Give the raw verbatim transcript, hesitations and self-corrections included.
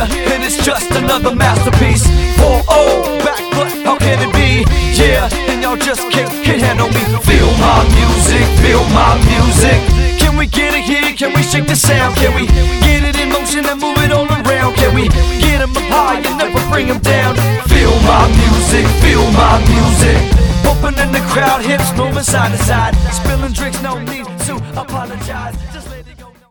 Yeah, and it's just another masterpiece. four oh, back, but how can it be? Yeah, and y'all just can't, can't handle me. Feel my music, feel my music. Can we get it here? Can we shake the sound? Can we get it in motion and move it all around? Can we get them up high and never bring them down? Feel my music, feel my music. Open in the crowd, hips moving side to side. Spilling drinks, no need to apologize. Just